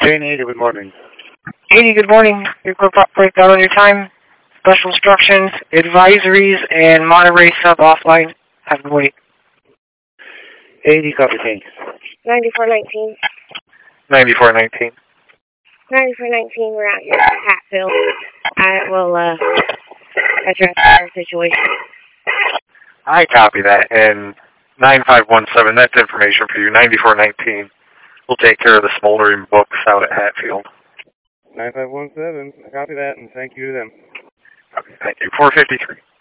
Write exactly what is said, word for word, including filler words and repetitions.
Jane eighty, good morning. eighty, good morning. Your group breakdown on your time, special instructions, advisories, and Monterey sub offline. Have a wait. eighty, copy, thanks. ninety-four nineteen. ninety-four nineteen. ninety-four nineteen, we're out here at Hatfield. I will uh, address our situation. I copy that, and nine five one seven, that's information for you. ninety-four nineteen. We'll take care of the smoldering books out at Hatfield. nine five one seven, copy that, and thank you to them. Okay, thank you. four fifty-three.